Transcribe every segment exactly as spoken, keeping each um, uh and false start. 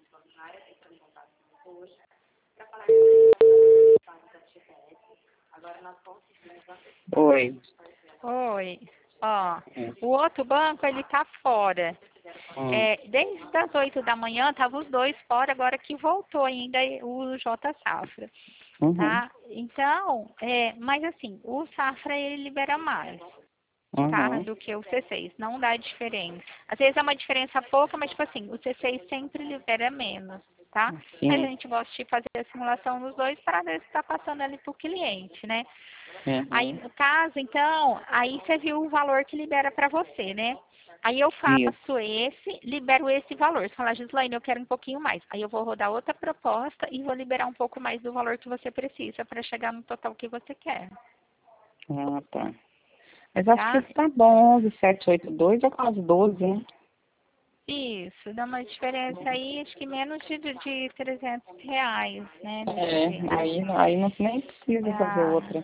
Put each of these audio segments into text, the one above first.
Oi. Oi. Ó, Hum. o outro banco, ele tá fora. Hum. É, desde as oito da manhã, estavam os dois fora, agora que voltou ainda o J Safra, Uhum. tá? Então, é, mas assim, o Safra, ele libera mais, tá? Uhum. Do que o C seis, não dá diferença. Às vezes é uma diferença pouca, mas tipo assim, o C seis sempre libera menos, tá? Sim. Mas a gente gosta de fazer a simulação nos dois para ver se está passando ali para o cliente, né? Uhum. Aí, no caso, então, aí você viu o valor que libera para você, né? Aí eu Isso. faço esse, libero esse valor. Você fala, Gislaine, eu quero um pouquinho mais. Aí eu vou rodar outra proposta e vou liberar um pouco mais do valor que você precisa para chegar no total que você quer, Ah, tá. Mas acho tá? que tá bom, onze sete oito dois é quase doze, né? Isso, dá uma diferença aí, acho que menos de, de de trezentos reais, né? Deixa eu É, ver. aí, aí não, nem precisa fazer Ah, outra.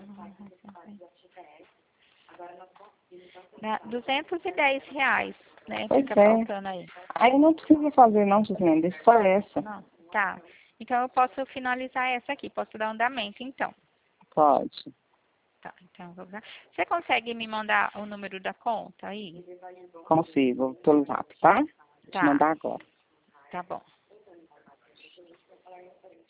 dá duzentos e dez reais, né? Pois Fica é. faltando aí. Aí não precisa fazer não, Gislaine, deixa só essa. Não, tá. Então eu posso finalizar essa aqui, posso dar andamento então. Pode. Tá, então eu vou dar. Você consegue me mandar o número da conta aí? Consigo, pelo zap, tá? Vou te Tá, mandar agora. tá bom.